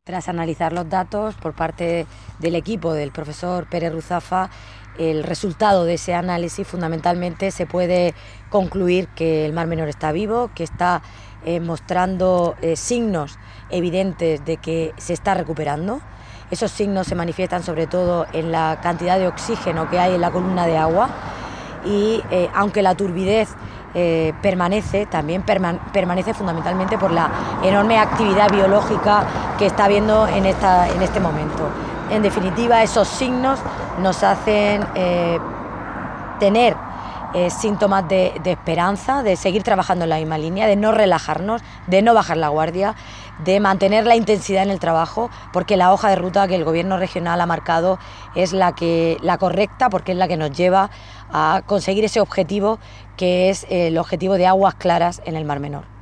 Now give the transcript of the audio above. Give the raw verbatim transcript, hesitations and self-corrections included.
Tras analizar los datos por parte del equipo del profesor Pérez Ruzafa, el resultado de ese análisis fundamentalmente se puede concluir que el Mar Menor está vivo, que está eh, mostrando eh, signos evidentes de que se está recuperando. Esos signos se manifiestan sobre todo en la cantidad de oxígeno que hay en la columna de agua y eh, aunque la turbidez Eh, permanece, también perman permanece fundamentalmente por la enorme actividad biológica que está habiendo en, esta, en este momento. En definitiva, esos signos nos hacen eh, tener eh, síntomas de, de esperanza, de seguir trabajando en la misma línea, de no relajarnos, de no bajar la guardia, de mantener la intensidad en el trabajo, porque la hoja de ruta que el Gobierno regional ha marcado es la, que, la correcta, porque es la que nos lleva a conseguir ese objetivo que es el objetivo de aguas claras en el Mar Menor.